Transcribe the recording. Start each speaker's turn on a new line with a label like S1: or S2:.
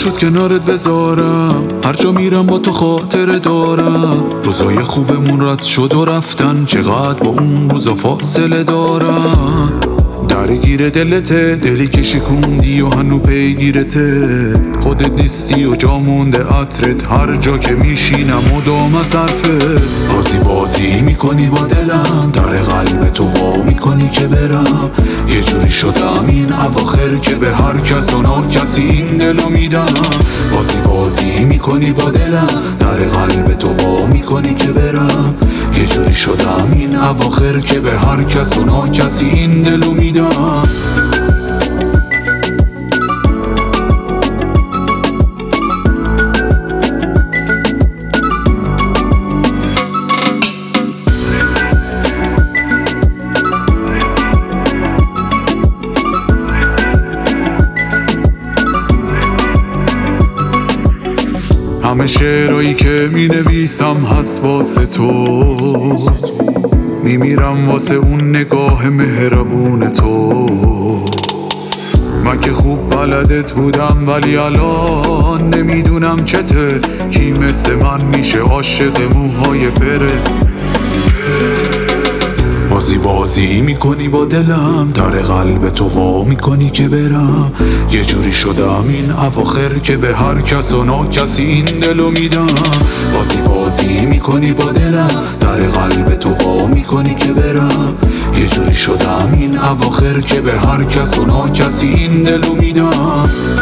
S1: شد کنارت بذارم، هر جا میرم با تو خاطر دارم. روزای خوبمون رد شد و رفتن، چقدر با اون روزا فاصله دارم. درگیر دلته، دلی که شکوندی و هنو پیگیرته. خودت نیستی و جا مونده عطرت، هر جا که میشینم و دام از حرفت. بازی میکنی با دلم، در قلب تو وا میکنی که برم. یه جوری شدم این اواخر که به هر کس و ناکسی این دلو میدم. بازی میکنی با دلم، در قلب تو وا میکنی که برم. یه جوری شدم این اواخر که به هر کس و ناکسی این دلو میدم. همه شعرهایی که می نویسم هست واسه تو، میمیرم واسه اون نگاه مهربون تو. من که خوب بلدت بودم ولی الان نمیدونم چته. کی مثل من میشه عاشق موهای فره؟ بازی میکنی با دلم، در قلب تو وا میکنی که برم. یه جوری شدم این اواخر که به هر کس و ناکسی این دلو میدم. بازی میکنی با دلم، در قلب تو وا میکنی که برم. یه جوری شدم این اواخر که به هر کس و ناکسی این دلو میدم.